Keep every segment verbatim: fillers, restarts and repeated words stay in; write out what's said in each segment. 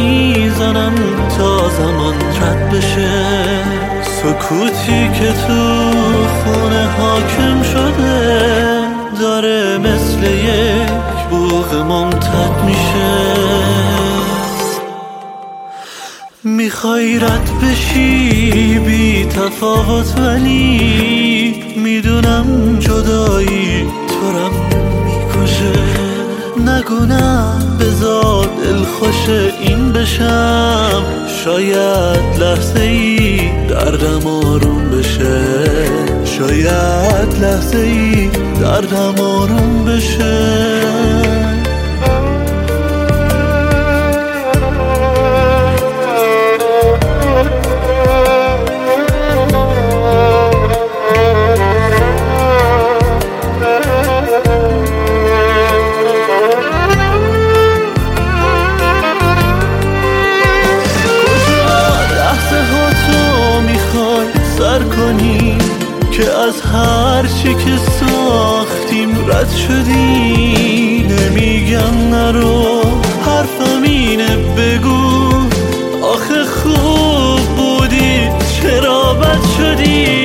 میزنم تا زمان رد بشه. سکوتی که تو خونه حاکم شده داره مثل یک بوق ممتد میشه. میخوای رد بشی بی تفاوت، ولی میدونم جدایی تو رم میکشه. نگونم بذار دلخوش این بشم، شاید لحظه ای دردم آروم بشه. شاید لحظه ای دردم آروم بشه. کنی که از هر چی که ساختیم رد شدی. نمیگم نرو، حرفم اینه بگو آخه خوب بودی چرا بد شدی.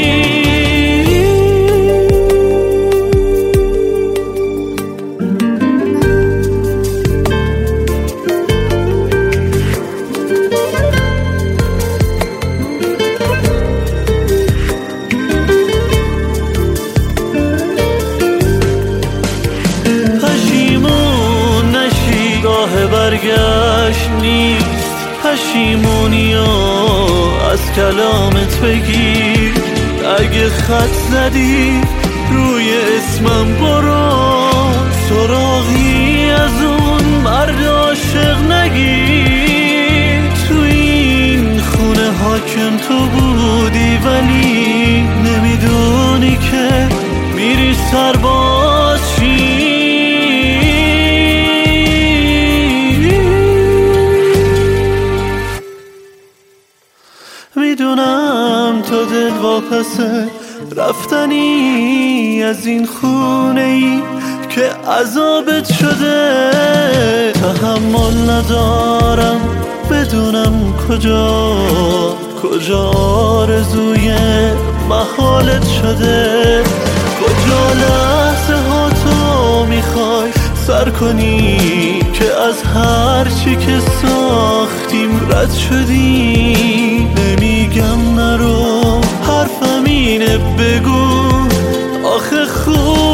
برگشت نیست، پشیمونیو از کلامت بگیر. اگه خط زدی روی اسمم برو، سراغی از اون مرد عاشق نگیر. تو این خونه حاکم تو بودی، ولی نمیدونی که میری سرباز چی. میدونم تو دل واپسه رفتنی از این خونه ای که عذابت شده. تحمل ندارم بدونم کجا کجا آرزوی محالت شده. کجا لحظه ها تو میخوای سر کنی که از هر چی که ساختیم رد شدی. نمیگم نرو، حرفم اینه بگو آخه خوب